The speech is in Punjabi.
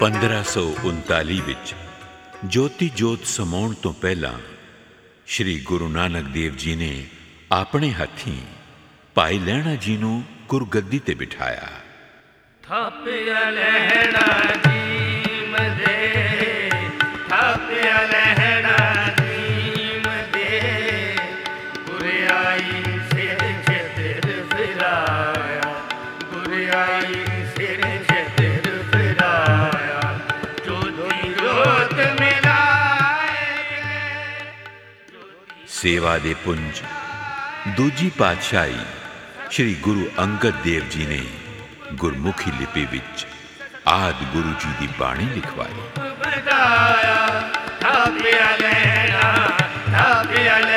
1539 ਵਿੱਚ ਜੋਤੀ ਜੋਤ ਸਮਾਉਣ ਤੋਂ ਪਹਿਲਾਂ ਸ਼੍ਰੀ ਗੁਰੂ ਨਾਨਕ ਦੇਵ ਜੀ ਨੇ ਆਪਣੇ ਹੱਥੀਂ ਭਾਈ ਲਹਿਣਾ ਜੀ ਨੂੰ ਗੁਰਗੱਦੀ ਤੇ ਬਿਠਾਇਆ। ਥਾਪਿਆ ਲਹਿਣਾ ਜੀ ਮਦੇ, ਥਾਪਿਆ ਲਹਿਣਾ ਜੀ ਮਦੇ, ਗੁਰਿਆਈ ਸਿਰ ਛੇਤਰ ਫਿਰਾਇਆ, ਗੁਰਿਆਈ ਸਿਰ ਛੇਤਰ ਫਿਰਾਇਆ, ਜੋਤੀ ਜੋਤ ਮਿਲਾਏ। ਸੇਵਾ ਦੇ ਪੁੰਜ ਦੂਜੀ ਪਾਤਸ਼ਾਹੀ ਸ਼੍ਰੀ ਗੁਰੂ ਅੰਗਦ ਦੇਵ ਜੀ ਨੇ ਗੁਰਮੁਖੀ ਲਿਪੀ ਵਿੱਚ ਆਦਿ ਗੁਰੂ ਜੀ ਦੀ ਬਾਣੀ ਲਿਖਵਾਈ। ਥਾਪਿਆ ਲਹਿਣਾ, ਥਾਪਿਆ